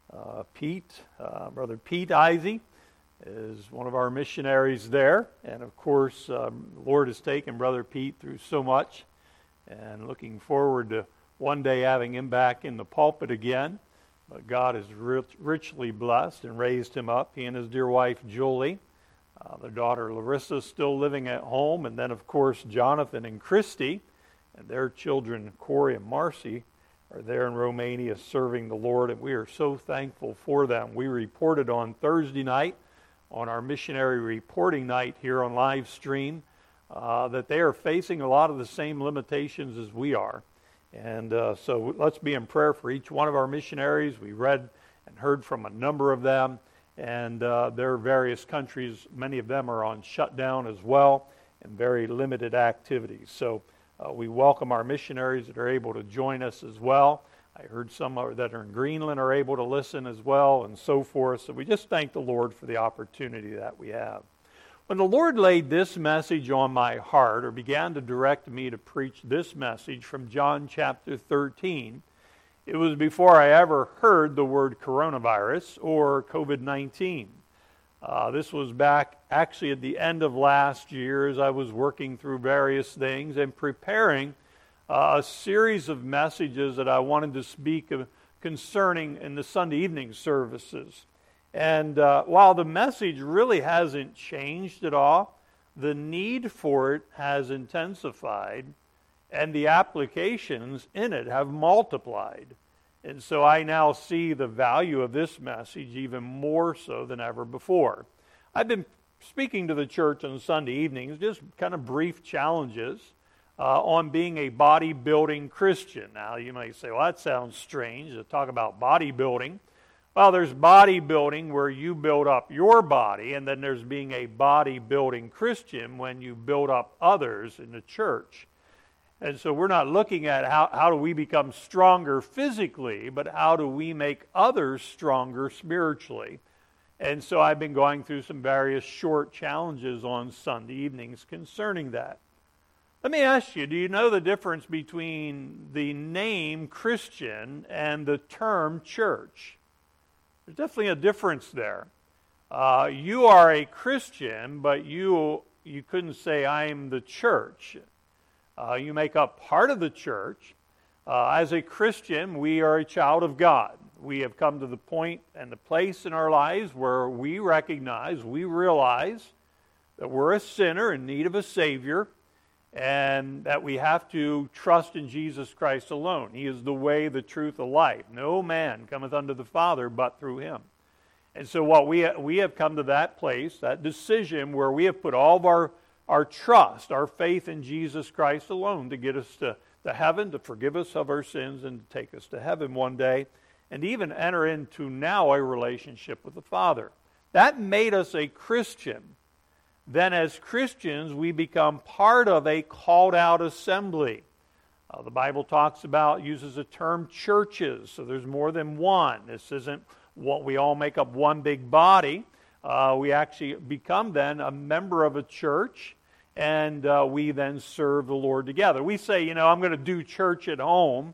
Brother Pete Izey is one of our missionaries there. And of course, the Lord has taken Brother Pete through so much, and looking forward to one day having him back in the pulpit again. But God has richly blessed and raised him up. He and his dear wife, Julie. Their daughter, Larissa, is still living at home. And then, of course, Jonathan and Christy and their children, Corey and Marcy, are there in Romania serving the Lord. And we are so thankful for them. We reported on Thursday night, on our missionary reporting night here on live stream, that they are facing a lot of the same limitations as we are. And so let's be in prayer for each one of our missionaries. We read and heard from a number of them, and their various countries, many of them are on shutdown as well, and very limited activities. So we welcome our missionaries that are able to join us as well. I heard some that are in Greenland are able to listen as well, and so forth. So we just thank the Lord for the opportunity that we have. When the Lord laid this message on my heart, or began to direct me to preach this message from John chapter 13, it was before I ever heard the word coronavirus or COVID-19. This was back actually at the end of last year as I was working through various things and preparing a series of messages that I wanted to speak concerning in the Sunday evening services. And while the message really hasn't changed at all, the need for it has intensified, and the applications in it have multiplied. And so I now see the value of this message even more so than ever before. I've been speaking to the church on Sunday evenings, just kind of brief challenges on being a bodybuilding Christian. Now, you might say, well, that sounds strange to talk about bodybuilding. Well, there's bodybuilding where you build up your body, and then there's being a bodybuilding Christian when you build up others in the church. And so we're not looking at how do we become stronger physically, but how do we make others stronger spiritually. And so I've been going through some various short challenges on Sunday evenings concerning that. Let me ask you, do you know the difference between the name Christian and the term church? There's definitely a difference there. You are a Christian, but you couldn't say, I'm the church. You make up part of the church. As a Christian, we are a child of God. We have come to the point and the place in our lives where we recognize, we realize that we're a sinner in need of a Savior, and that we have to trust in Jesus Christ alone. He is the way, the truth, the life. No man cometh unto the Father but through Him. And so what we have come to that place, that decision where we have put all of our trust, our faith in Jesus Christ alone to get us to heaven, to forgive us of our sins, and to take us to heaven one day, and even enter into now a relationship with the Father. That made us a Christian. Then as Christians, we become part of a called-out assembly. The Bible uses the term churches, so there's more than one. This isn't what we all make up one big body. We actually become then a member of a church, and we then serve the Lord together. We say, I'm going to do church at home.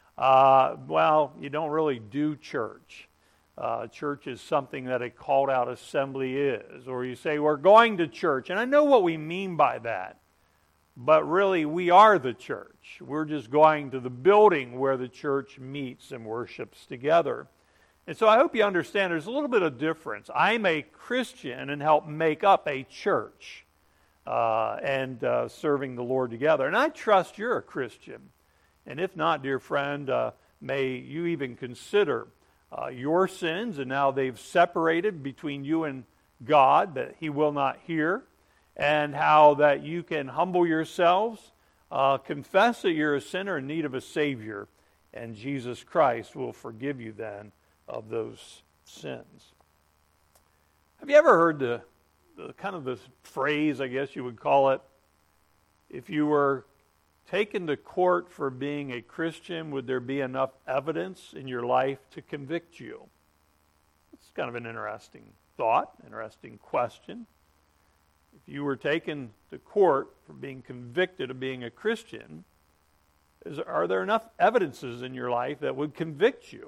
Well, you don't really do church. Church is something that a called-out assembly is. Or you say, we're going to church. And I know what we mean by that. But really, we are the church. We're just going to the building where the church meets and worships together. And so I hope you understand there's a little bit of difference. I'm a Christian and help make up a church and serving the Lord together. And I trust you're a Christian. And if not, dear friend, may you even consider your sins, and now they've separated between you and God, that He will not hear, and how that you can humble yourselves, confess that you're a sinner in need of a Savior, and Jesus Christ will forgive you then of those sins. Have you ever heard the kind of the phrase, I guess you would call it, if you were taken to court for being a Christian, would there be enough evidence in your life to convict you? It's kind of an interesting thought, interesting question. If you were taken to court for being convicted of being a Christian, are there enough evidences in your life that would convict you?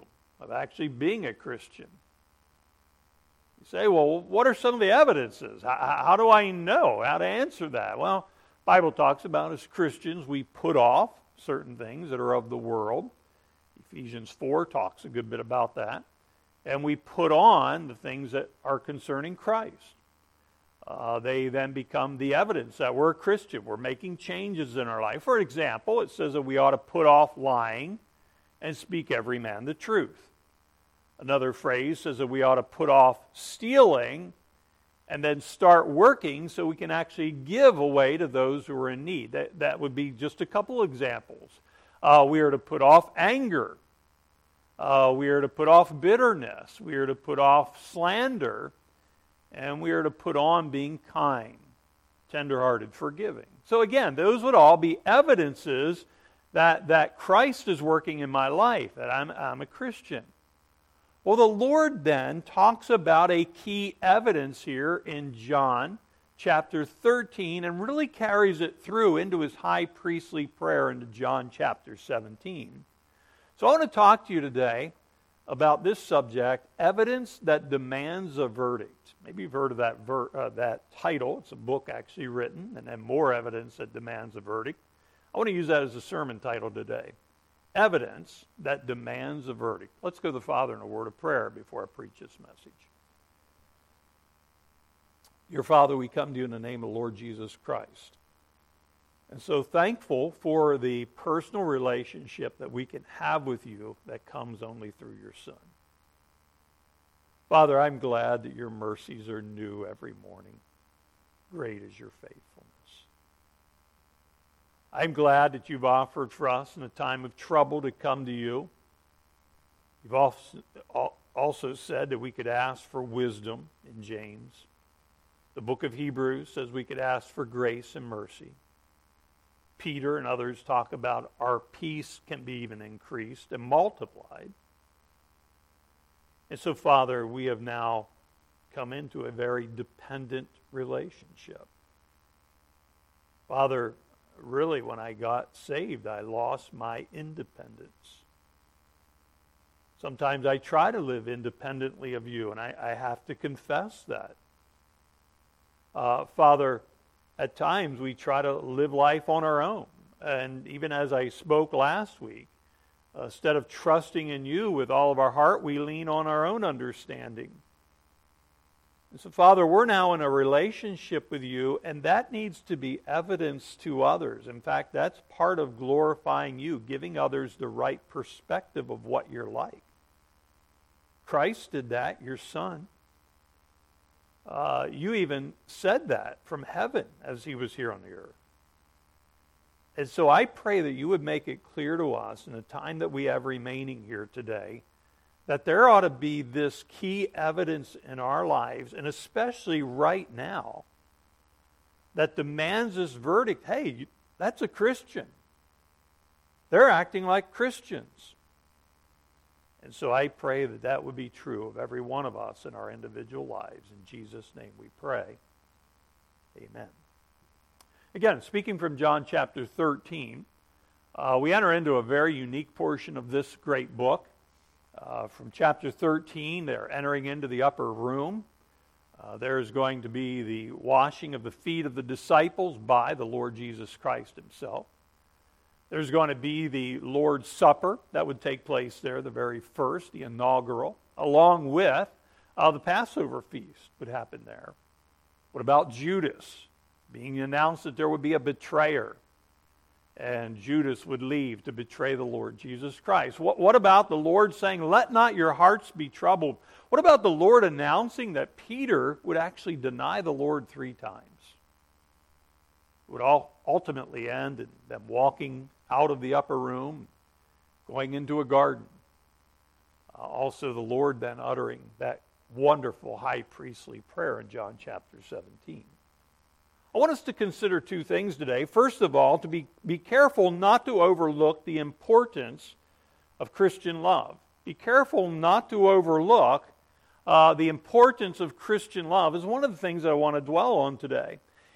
of actually being a Christian. You say, well, what are some of the evidences? How do I know how to answer that? Well, the Bible talks about as Christians, we put off certain things that are of the world. Ephesians 4 talks a good bit about that. And we put on the things that are concerning Christ. They then become the evidence that we're a Christian. We're making changes in our life. For example, it says that we ought to put off lying and speak every man the truth. Another phrase says that we ought to put off stealing and then start working so we can actually give away to those who are in need. That would be just a couple examples. We are to put off anger. We are to put off bitterness. We are to put off slander. And we are to put on being kind, tenderhearted, forgiving. So again, those would all be evidences that Christ is working in my life, that I'm a Christian. Well, the Lord then talks about a key evidence here in John chapter 13 and really carries it through into his high priestly prayer into John chapter 17. So I want to talk to you today about this subject, evidence that demands a verdict. Maybe you've heard of that title. It's a book actually written, and then more evidence that demands a verdict. I want to use that as a sermon title today. Evidence that demands a verdict. Let's go to the Father in a word of prayer before I preach this message. Dear Father, we come to you in the name of the Lord Jesus Christ. And so thankful for the personal relationship that we can have with you that comes only through your Son. Father, I'm glad that your mercies are new every morning. Great is your faithfulness. I'm glad that you've offered for us in a time of trouble to come to you. You've also said that we could ask for wisdom in James. The book of Hebrews says we could ask for grace and mercy. Peter and others talk about our peace can be even increased and multiplied. And so, Father, we have now come into a very dependent relationship. Father, really, when I got saved, I lost my independence. Sometimes I try to live independently of you, and I have to confess that. Father, at times we try to live life on our own. And even as I spoke last week, instead of trusting in you with all of our heart, we lean on our own understanding. And so, Father, we're now in a relationship with you, and that needs to be evidence to others. In fact, that's part of glorifying you, giving others the right perspective of what you're like. Christ did that, your Son. You even said that from heaven as he was here on the earth. And so I pray that you would make it clear to us in the time that we have remaining here today that there ought to be this key evidence in our lives, and especially right now, that demands this verdict. Hey, that's a Christian. They're acting like Christians. And so I pray that that would be true of every one of us in our individual lives. In Jesus' name we pray. Amen. Again, speaking from John chapter 13, we enter into a very unique portion of this great book. From chapter 13, they're entering into the upper room. There's going to be the washing of the feet of the disciples by the Lord Jesus Christ himself. There's going to be the Lord's Supper that would take place there, the very first, the inaugural, along with the Passover feast would happen there. What about Judas? Being announced that there would be a betrayer, and Judas would leave to betray the Lord Jesus Christ. What about the Lord saying, "Let not your hearts be troubled"? What about the Lord announcing that Peter would actually deny the Lord 3 times? It would all ultimately end in them walking out of the upper room, going into a garden. Also the Lord then uttering that wonderful high priestly prayer in John chapter 17. I want us to consider 2 things today. First of all, to be careful not to overlook the importance of Christian love. Be careful not to overlook the importance of Christian love is one of the things that I want to dwell on today.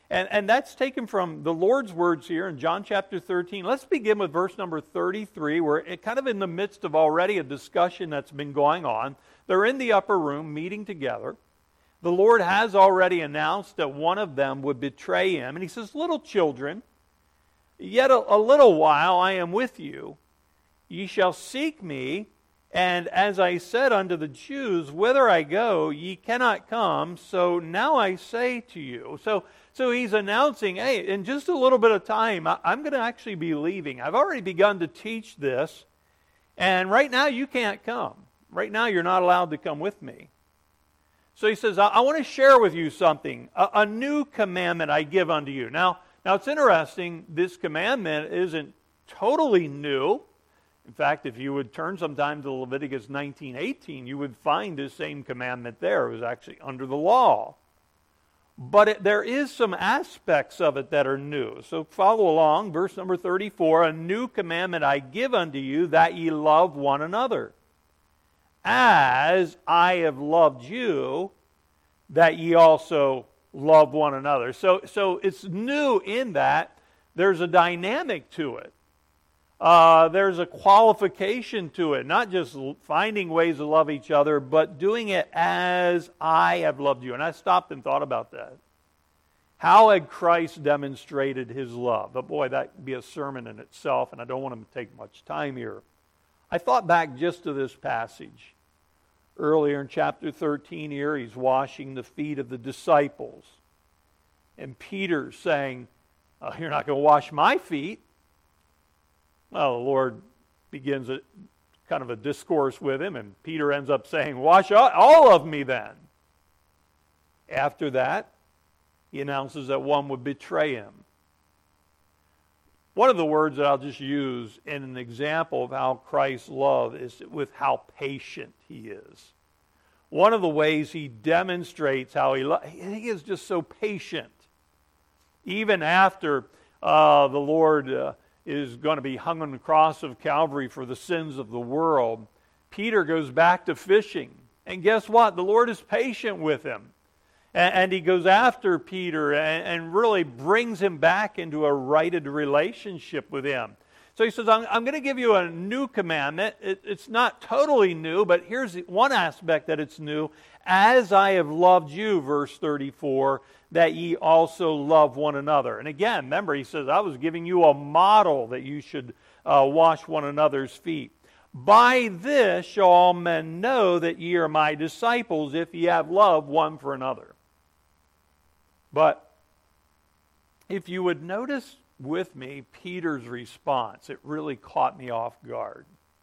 And that's taken from the Lord's words here in John chapter 13. Let's begin with verse number 33, where it kind of in the midst of already a discussion that's been going on. They're in the upper room meeting together. The Lord has already announced that one of them would betray him. And he says, little children, yet a little while I am with you. Ye shall seek me. And as I said unto the Jews, whither I go, ye cannot come. So now I say to you. So he's announcing, hey, in just a little bit of time, I'm going to actually be leaving. I've already begun to teach this. And right now you can't come. Right now you're not allowed to come with me. So he says, I want to share with you something. A new commandment I give unto you. Now it's interesting, this commandment isn't totally new. In fact, if you would turn sometime to Leviticus 19:18, you would find this same commandment there. It was actually under the law. But there is some aspects of it that are new. So follow along, verse number 34, a new commandment I give unto you, that ye love one another. As I have loved you, that ye also love one another. So it's new in that there's a dynamic to it. There's a qualification to it, not just finding ways to love each other, but doing it as I have loved you. And I stopped and thought about that. How had Christ demonstrated his love? But boy, that would be a sermon in itself, and I don't want to take much time here. I thought back just to this passage. Earlier in chapter 13 here, he's washing the feet of the disciples. And Peter's saying, you're not going to wash my feet. Well, the Lord begins kind of a discourse with him, and Peter ends up saying, wash all of me then. After that, he announces that one would betray him. One of the words that I'll just use in an example of how Christ's love is with how patient he is. One of the ways he demonstrates how he is just so patient. Even after the Lord is going to be hung on the cross of Calvary for the sins of the world, Peter goes back to fishing. And guess what? The Lord is patient with him. And he goes after Peter and really brings him back into a righted relationship with him. So he says, I'm going to give you a new commandment. It's not totally new, but here's one aspect that it's new. As I have loved you, verse 34, that ye also love one another. And again, remember, he says, I was giving you a model that you should wash one another's feet. By this shall all men know that ye are my disciples, if ye have love one for another. But if you would notice with me Peter's response, it really caught me off guard.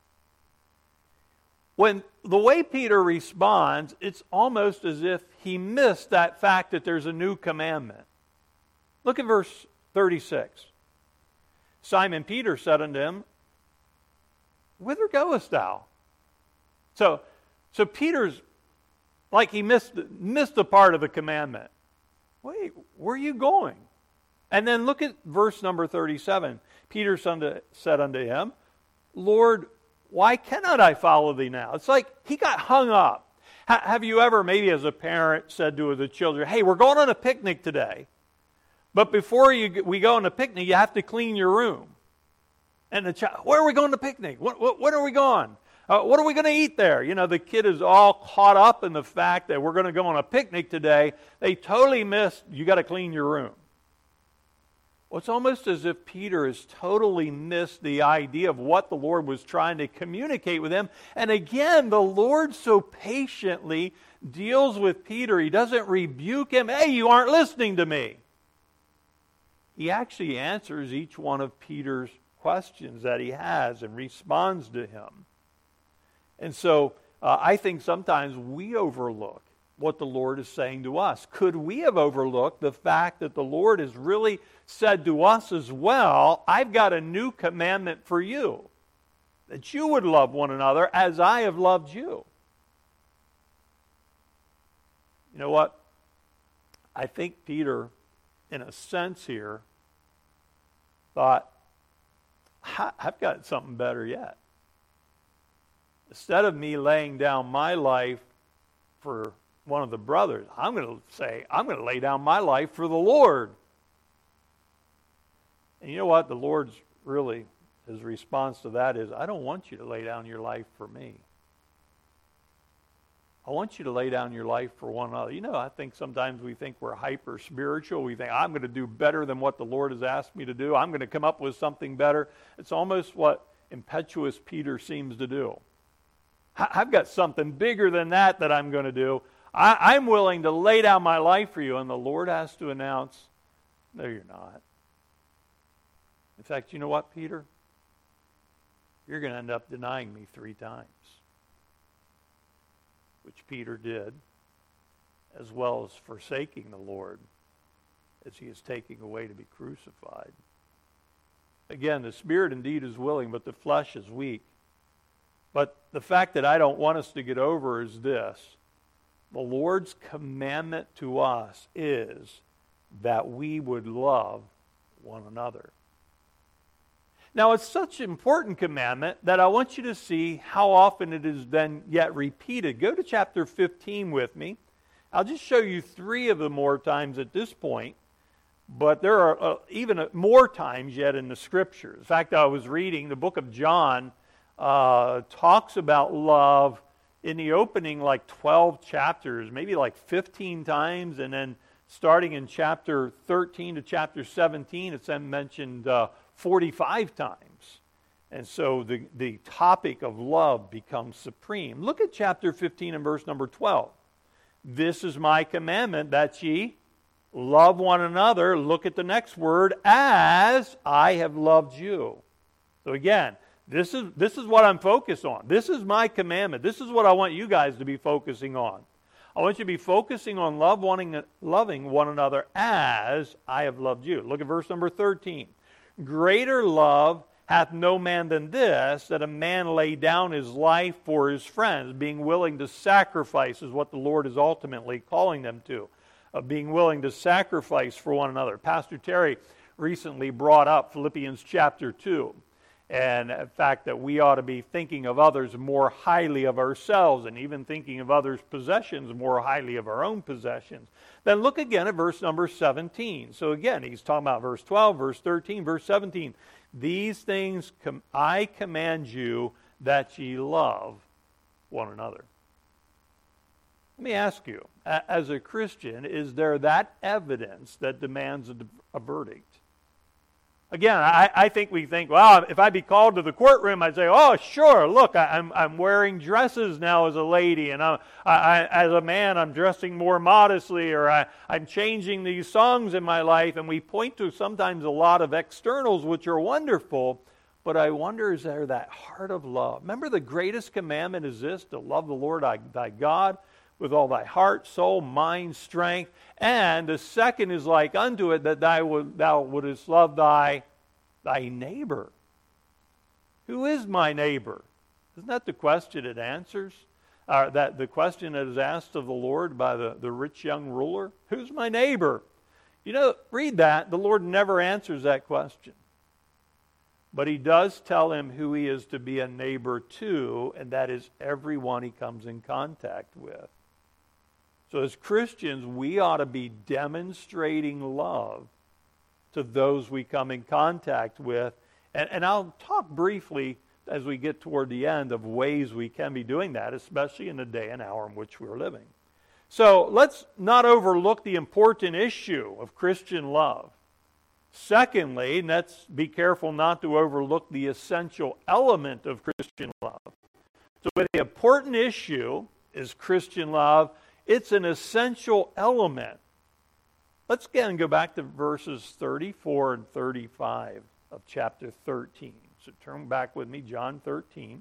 When the way Peter responds, it's almost as if he missed that fact that there's a new commandment. Look at verse 36. Simon Peter said unto him, whither goest thou? So Peter's like he missed a part of the commandment. Wait, where are you going? And then look at verse number 37. Peter said unto him, Lord, why cannot I follow thee now? It's like he got hung up. Have you ever, maybe as a parent, said to the children, hey, we're going on a picnic today, but before we go on a picnic, you have to clean your room. And the child, where are we going to picnic? When are we going? What are we going to eat there? You know, the kid is all caught up in the fact that we're going to go on a picnic today. They totally missed, you got to clean your room. Well, it's almost as if Peter has totally missed the idea of what the Lord was trying to communicate with him. And again, the Lord so patiently deals with Peter. He doesn't rebuke him. Hey, you aren't listening to me. He actually answers each one of Peter's questions that he has and responds to him. And so I think sometimes we overlook what the Lord is saying to us. Could we have overlooked the fact that the Lord has really said to us as well, I've got a new commandment for you, that you would love one another as I have loved you. You know what? I think Peter, in a sense here, thought, I've got something better yet. Instead of me laying down my life for one of the brothers, I'm going to lay down my life for the Lord. And you know what? The Lord's really, his response to that is, I don't want you to lay down your life for me. I want you to lay down your life for one another. You know, I think sometimes we think we're hyper spiritual. We think, I'm going to do better than what the Lord has asked me to do. I'm going to come up with something better. It's almost what impetuous Peter seems to do. I've got something bigger than that I'm going to do. I'm willing to lay down my life for you. And the Lord has to announce, no, you're not. In fact, you know what, Peter? You're going to end up denying me 3 times. Which Peter did, as well as forsaking the Lord as he is taking away to be crucified. Again, the spirit indeed is willing, but the flesh is weak. But the fact that I don't want us to get over is this. The Lord's commandment to us is that we would love one another. Now, it's such an important commandment that I want you to see how often it is then yet repeated. Go to chapter 15 with me. I'll just show you 3 of the more times at this point, but there are even more times yet in the Scriptures. In fact, I was reading the book of John talks about love in the opening like 12 chapters, maybe like 15 times, and then starting in chapter 13 to chapter 17, it's then mentioned 45 times. And so the topic of love becomes supreme. Look at chapter 15 and verse number 12. This is my commandment, that ye love one another. Look at the next word, as I have loved you. So again, this is what I'm focused on. This is my commandment. This is what I want you guys to be focusing on. I want you to be focusing on loving one another as I have loved you. Look at verse number 13. Greater love hath no man than this, that a man lay down his life for his friends. Being willing to sacrifice is what the Lord is ultimately calling them to. Being willing to sacrifice for one another. Pastor Terry recently brought up Philippians chapter 2. And the fact that we ought to be thinking of others more highly of ourselves, and even thinking of others' possessions more highly of our own possessions. Then look again at verse number 17. So again, he's talking about verse 12, verse 13, verse 17. These things I command you, that ye love one another. Let me ask you, as a Christian, is there that evidence that demands a verdict? Again, I think we think, well, if I'd be called to the courtroom, I'd say, oh, sure, look, I'm wearing dresses now as a lady, and as a man, I'm dressing more modestly, or I'm changing these songs in my life, and we point to sometimes a lot of externals, which are wonderful, but I wonder, is there that heart of love? Remember, the greatest commandment is this, to love the Lord thy God with all thy heart, soul, mind, strength. And the second is like unto it, that thou wouldest love thy neighbor. Who is my neighbor? Isn't that the question it answers? That the question that is asked of the Lord by the rich young ruler? Who's my neighbor? You know, read that. The Lord never answers that question. But he does tell him who he is to be a neighbor to, and that is everyone he comes in contact with. So as Christians, we ought to be demonstrating love to those we come in contact with. And I'll talk briefly as we get toward the end of ways we can be doing that, especially in the day and hour in which we're living. So let's not overlook the important issue of Christian love. Secondly, let's be careful not to overlook the essential element of Christian love. So the important issue is Christian love. It's an essential element. Let's again go back to verses 34 and 35 of chapter 13. So turn back with me, John 13.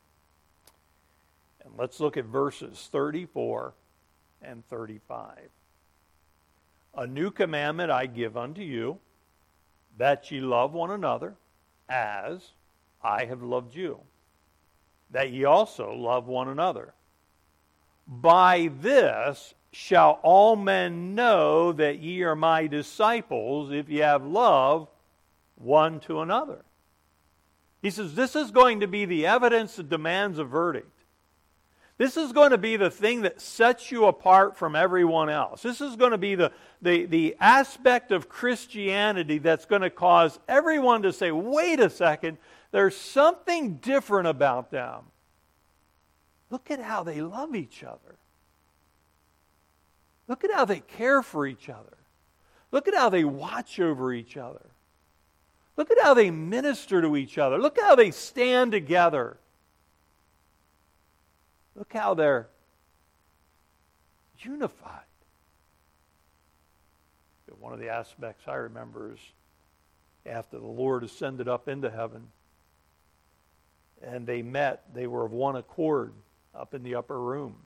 And let's look at verses 34 and 35. A new commandment I give unto you, that ye love one another, as I have loved you, that ye also love one another. By this shall all men know that ye are my disciples, if ye have love one to another. He says this is going to be the evidence that demands a verdict. This is going to be the thing that sets you apart from everyone else. This is going to be the aspect of Christianity that's going to cause everyone to say, wait a second, there's something different about them. Look at how they love each other. Look at how they care for each other. Look at how they watch over each other. Look at how they minister to each other. Look how they stand together. Look how they're unified. One of the aspects I remember is after the Lord ascended up into heaven and they met, they were of one accord up in the upper room.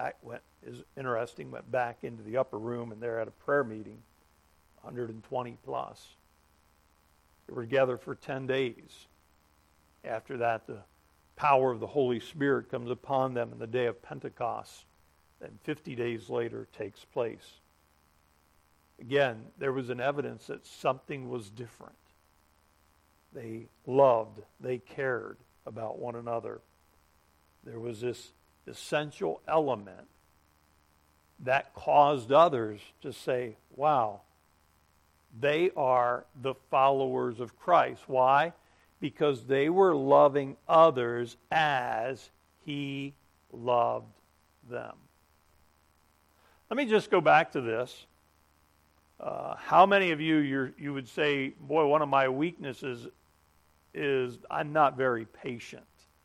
Went back into the upper room and they're at a prayer meeting, 120 plus. They were together for 10 days. After that, the power of the Holy Spirit comes upon them in the day of Pentecost. Then 50 days later takes place. Again, there was an evidence that something was different. They loved, they cared about one another. There was this essential element that caused others to say, wow, they are the followers of Christ. Why? Because they were loving others as He loved them. Let me just go back to this. How many of you would say, boy, one of my weaknesses is I'm not very patient.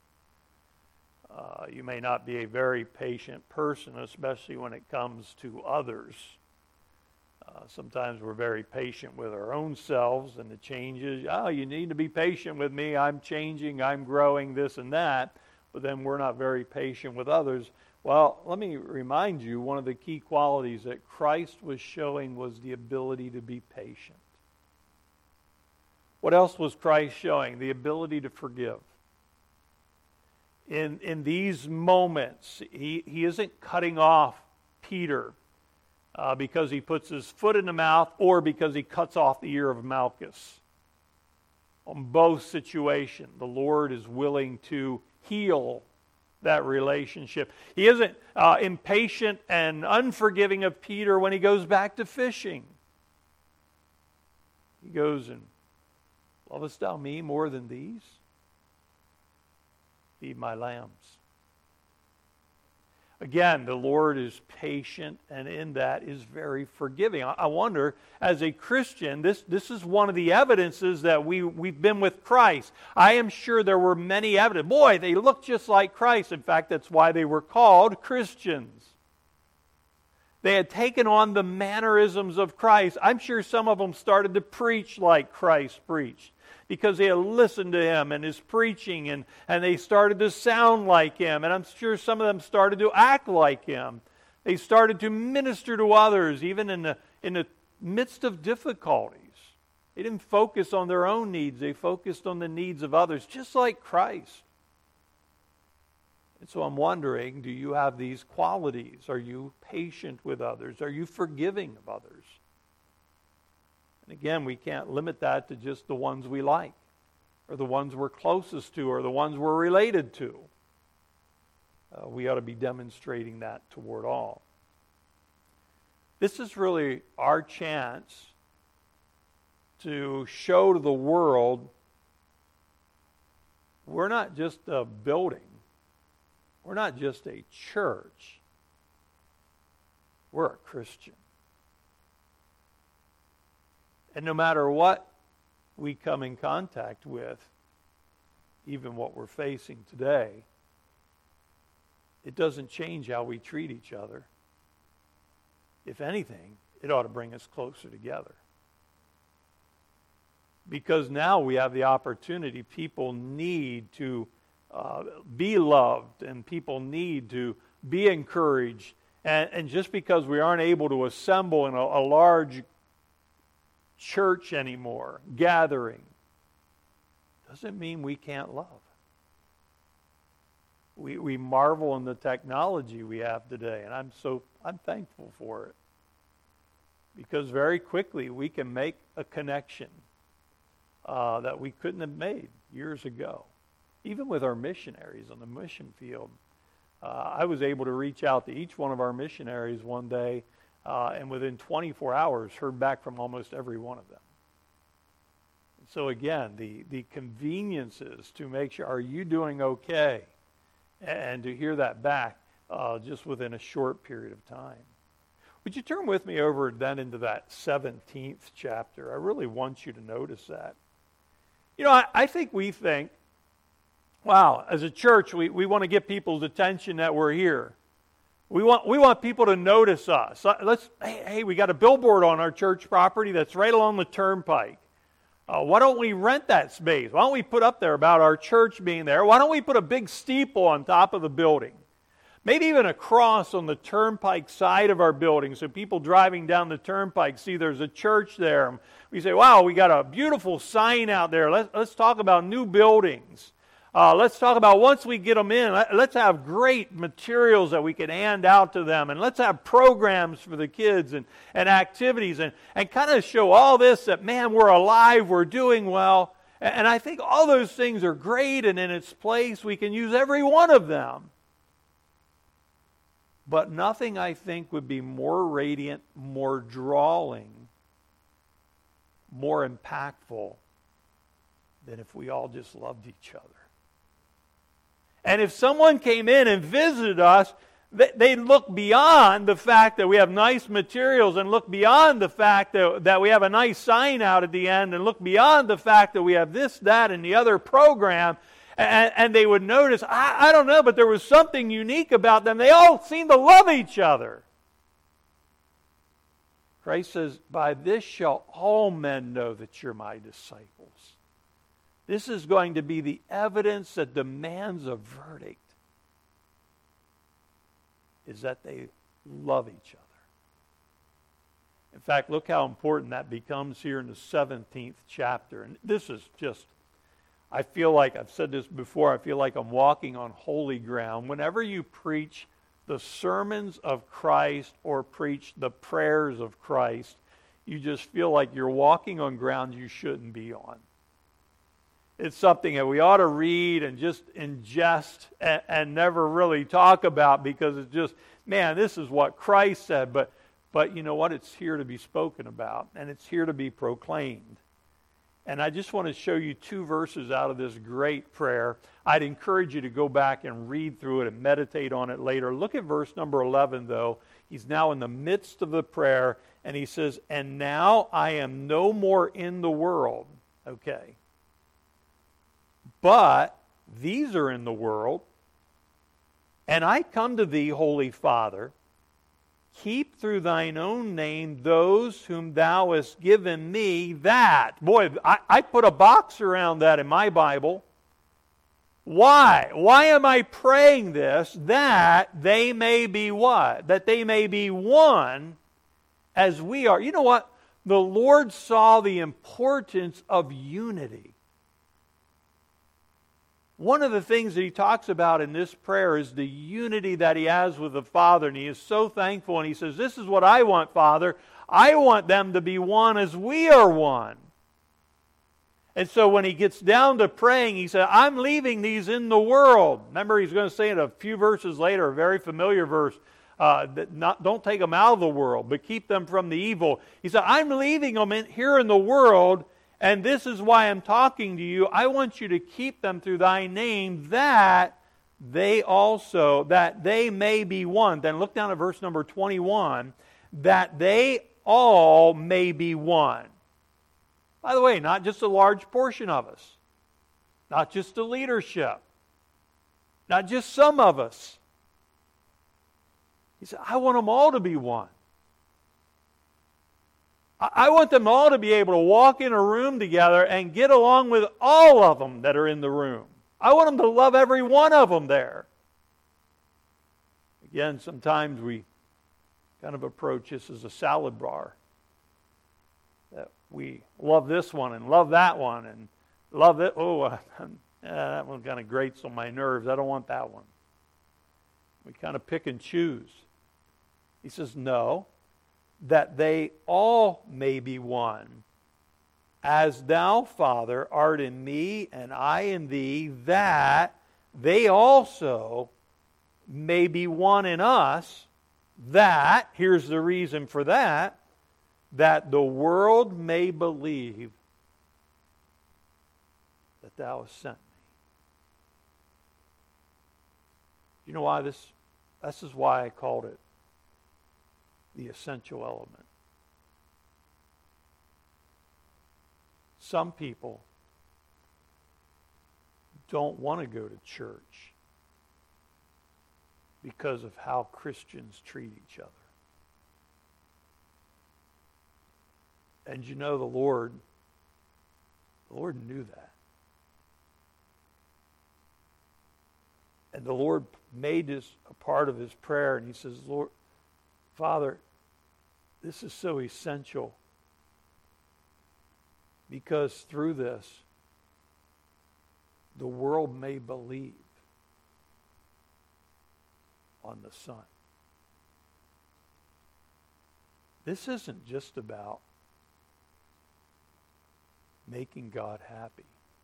You may not be a very patient person, especially when it comes to others. Sometimes we're very patient with our own selves and the changes. Oh, you need to be patient with me. I'm changing, I'm growing, this and that. But then we're not very patient with others. Well, let me remind you, one of the key qualities that Christ was showing was the ability to be patient. What else was Christ showing? The ability to forgive. In these moments, he isn't cutting off Peter because he puts his foot in the mouth or because he cuts off the ear of Malchus. On both situations, the Lord is willing to heal that relationship. He isn't impatient and unforgiving of Peter when he goes back to fishing. He goes and, lovest thou me more than these? Feed my lambs. Again, the Lord is patient, and in that is very forgiving. I wonder, as a Christian, this is one of the evidences that we've been with Christ. I am sure there were many evidence. Boy, they look just like Christ. In fact, that's why they were called Christians. They had taken on the mannerisms of Christ. I'm sure some of them started to preach like Christ preached, because they had listened to Him and His preaching, and they started to sound like Him. And I'm sure some of them started to act like Him. They started to minister to others, even in the midst of difficulties. They didn't focus on their own needs. They focused on the needs of others, just like Christ. And so I'm wondering, do you have these qualities? Are you patient with others? Are you forgiving of others? And again, we can't limit that to just the ones we like, or the ones we're closest to, or the ones we're related to. We ought to be demonstrating that toward all. This is really our chance to show to the world we're not just a building. We're not just a church. We're a Christian. And no matter what we come in contact with, even what we're facing today, it doesn't change how we treat each other. If anything, it ought to bring us closer together. Because now we have the opportunity, people need to be loved, and people need to be encouraged. And just because we aren't able to assemble in a large church anymore, gathering, doesn't mean we can't love. We marvel in the technology we have today, and I'm thankful for it. Because very quickly we can make a connection that we couldn't have made years ago. Even with our missionaries on the mission field, I was able to reach out to each one of our missionaries one day, and within 24 hours heard back from almost every one of them. So again, the conveniences to make sure, are you doing okay? And to hear that back just within a short period of time. Would you turn with me over then into that 17th chapter? I really want you to notice that. You know, I think we think, wow, as a church, we want to get people's attention that we're here. We want people to notice us. Hey, we got a billboard on our church property that's right along the turnpike. Why don't we rent that space? Why don't we put up there about our church being there? Why don't we put a big steeple on top of the building? Maybe even a cross on the turnpike side of our building so people driving down the turnpike see there's a church there. We say, wow, we got a beautiful sign out there. Let's talk about new buildings. Let's talk about once we get them in, let's have great materials that we can hand out to them. And let's have programs for the kids and activities and kind of show all this that, man, we're alive, we're doing well. And I think all those things are great and in its place. We can use every one of them. But nothing, I think, would be more radiant, more drawing, more impactful than if we all just loved each other. And if someone came in and visited us, they'd look beyond the fact that we have nice materials and look beyond the fact that we have a nice sign out at the end and look beyond the fact that we have this, that, and the other program. And they would notice, I don't know, but there was something unique about them. They all seemed to love each other. Christ says, by this shall all men know that you're my disciples. This is going to be the evidence that demands a verdict, is that they love each other. In fact, look how important that becomes here in the 17th chapter. And this is just, I feel like, I've said this before, I feel like I'm walking on holy ground. Whenever you preach the sermons of Christ or preach the prayers of Christ, you just feel like you're walking on ground you shouldn't be on. It's something that we ought to read and just ingest and never really talk about because it's just, man, this is what Christ said. But you know what? It's here to be spoken about, and it's here to be proclaimed. And I just want to show you two verses out of this great prayer. I'd encourage you to go back and read through it and meditate on it later. Look at verse number 11, though. He's now in the midst of the prayer, and he says, and now I am no more in the world. Okay. But these are in the world, and I come to thee, Holy Father. Keep through thine own name those whom thou hast given me, that. Boy, I put a box around that in my Bible. Why? Why am I praying this? That they may be what? That they may be one as we are. You know what? The Lord saw the importance of unity. One of the things that he talks about in this prayer is the unity that he has with the Father. And he is so thankful. And he says, this is what I want, Father. I want them to be one as we are one. And so when he gets down to praying, he said, I'm leaving these in the world. Remember, he's going to say it a few verses later, a very familiar verse. Don't take them out of the world, but keep them from the evil. He said, I'm leaving them here in the world. And this is why I'm talking to you. I want you to keep them through thy name, that they may be one. Then look down at verse number 21. That they all may be one. By the way, not just a large portion of us. Not just the leadership. Not just some of us. He said, I want them all to be one. I want them all to be able to walk in a room together and get along with all of them that are in the room. I want them to love every one of them there. Again, sometimes we kind of approach this as a salad bar. That we love this one and love that one and love it. That one kind of grates on my nerves. I don't want that one. We kind of pick and choose. He says, no. That they all may be one, as thou, Father, art in me, and I in thee, that they also may be one in us, that, here's the reason for that the world may believe that thou hast sent me. You know why this is why I called it the essential element. Some people don't want to go to church because of how Christians treat each other. And you know, the Lord knew that. And the Lord made this a part of his prayer, and he says, Lord, Father, this is so essential because through this, the world may believe on the Son. This isn't just about making God happy.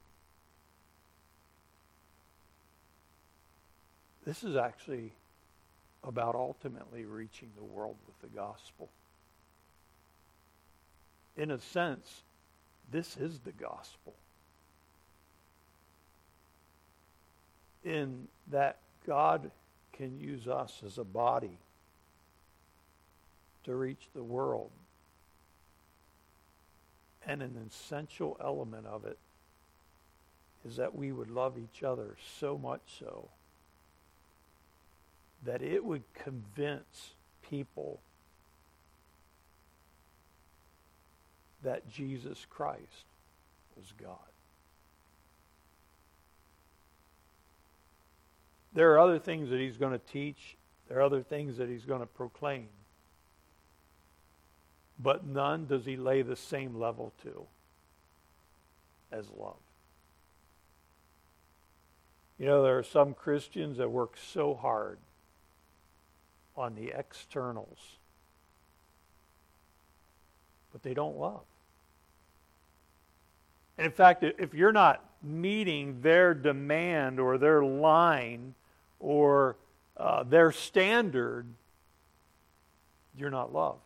This is actually about ultimately reaching the world with the gospel. In a sense, this is the gospel. In that God can use us as a body to reach the world. And an essential element of it is that we would love each other so much so that it would convince people that Jesus Christ was God. There are other things that he's going to teach. There are other things that he's going to proclaim. But none does he lay the same level to as love. You know, there are some Christians that work so hard on the externals, but they don't love. And in fact, if you're not meeting their demand or their line or their standard, you're not loved.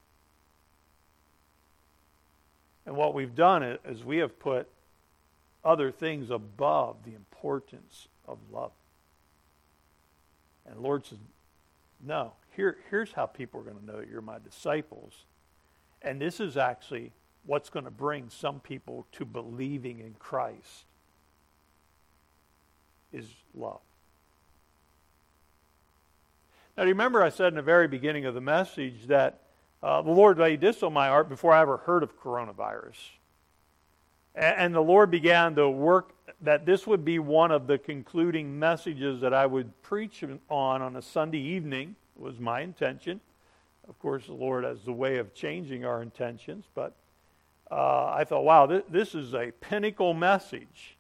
And what we've done is we have put other things above the importance of love. And the Lord says, no, here's how people are going to know that you're my disciples. And this is actually what's going to bring some people to believing in Christ is love. Now, remember I said in the very beginning of the message that the Lord laid this on my heart before I ever heard of coronavirus. And the Lord began to work that this would be one of the concluding messages that I would preach on a Sunday evening. It was my intention. Of course, the Lord has the way of changing our intentions, but I thought, wow, this is a pinnacle message.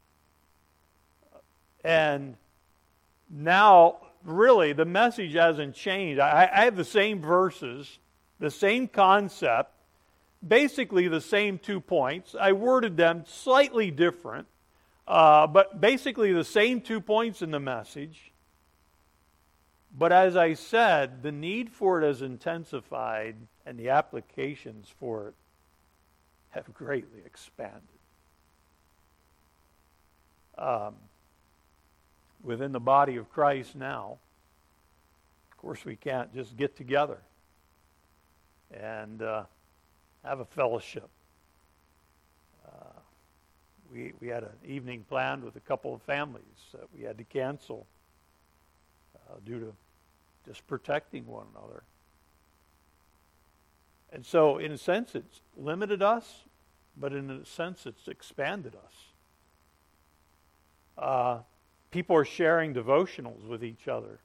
And now, really, the message hasn't changed. I have the same verses, the same concept, basically the same 2 points. I worded them slightly different, but basically the same 2 points in the message. But as I said, the need for it has intensified, and the applications for it have greatly expanded. Within the body of Christ now, of course, we can't just get together and have a fellowship. We had an evening planned with a couple of families that we had to cancel due to just protecting one another. And so, in a sense, it's limited us, but in a sense, it's expanded us. People are sharing devotionals with each other.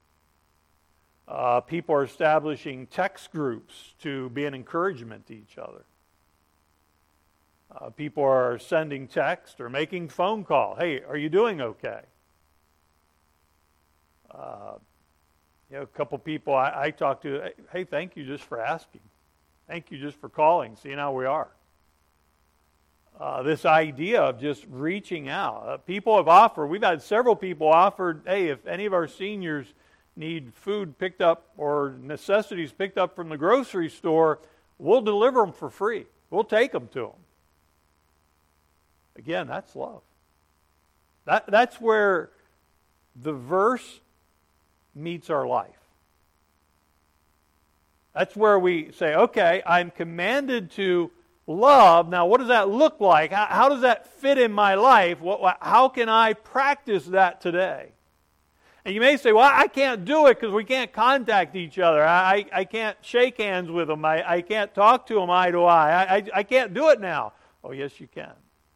People are establishing text groups to be an encouragement to each other. People are sending text or making phone call. Hey, are you doing okay? A couple people I talked to, hey, thank you just for asking. Thank you just for calling, seeing how we are. This idea of just reaching out. People have offered, we've had several people offered, hey, if any of our seniors need food picked up or necessities picked up from the grocery store, we'll deliver them for free. We'll take them to them. Again, that's love. That's where the verse meets our life. That's where we say, okay, I'm commanded to love. Now, what does that look like? How does that fit in my life? How can I practice that today? And you may say, well, I can't do it because we can't contact each other. I can't shake hands with them. I can't talk to them eye to eye. I can't do it now. Oh, yes, you can.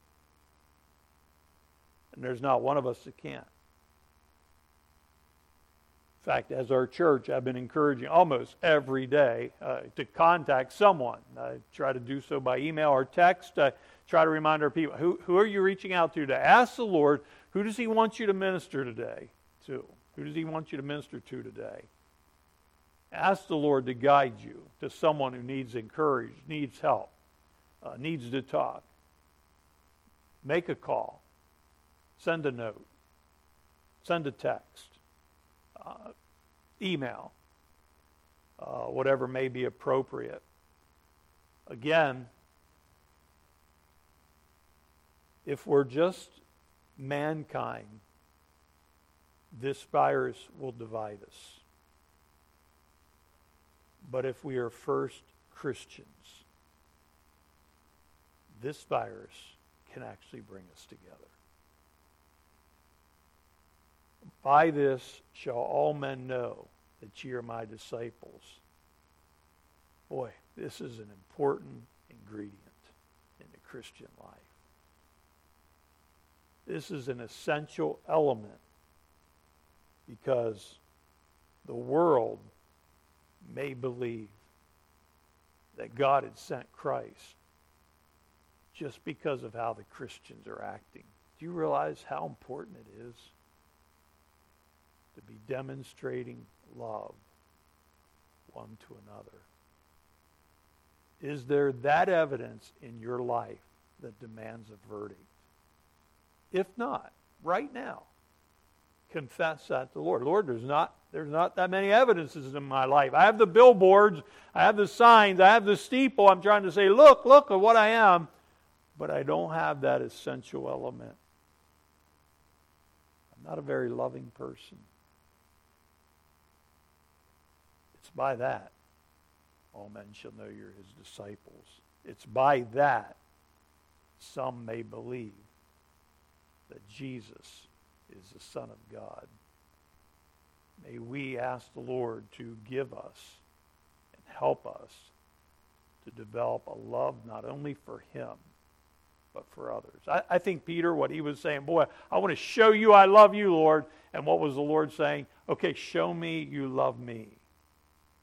And there's not one of us that can't. In fact, as our church, I've been encouraging almost every day to contact someone. I try to do so by email or text. I try to remind our people, who are you reaching out to ask the Lord, who does He want you to minister today to? Who does He want you to minister to today? Ask the Lord to guide you to someone who needs encouraged, needs help, needs to talk. Make a call. Send a note. Send a text. Email. Whatever may be appropriate. Again, if we're just mankind, this virus will divide us. But if we are first Christians, this virus can actually bring us together. By this shall all men know that ye are my disciples. Boy, this is an important ingredient in the Christian life. This is an essential element because the world may believe that God had sent Christ just because of how the Christians are acting. Do you realize how important it is to be demonstrating love one to another? Is there that evidence in your life that demands a verdict? If not, right now, confess that to the Lord. Lord, there's not that many evidences in my life. I have the billboards, I have the signs, I have the steeple. I'm trying to say, look at what I am, but I don't have that essential element. I'm not a very loving person. It's by that all men shall know you're His disciples. It's by that some may believe that Jesus is the Son of God. May we ask the Lord to give us and help us to develop a love not only for Him, but for others. I think Peter, what he was saying, boy, I want to show you I love you, Lord. And what was the Lord saying? Okay, show me you love me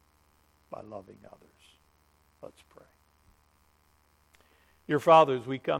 by loving others. Let's pray. Your Father, as we come